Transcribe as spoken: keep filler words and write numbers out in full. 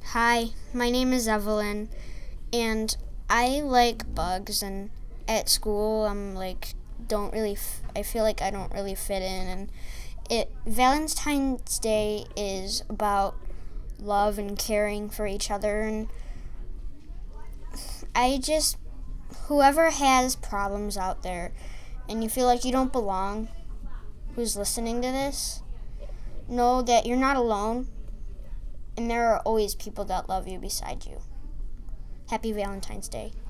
Hi, my name is Evelyn, and I like bugs. And at school, I'm like, don't really. F- I feel like I don't really fit in. And it Valentine's Day is about love and caring for each other. And I just, whoever has problems out there, and you feel like you don't belong, who's listening to this, know that you're not alone, and there are always people that love you beside you. Happy Valentine's Day.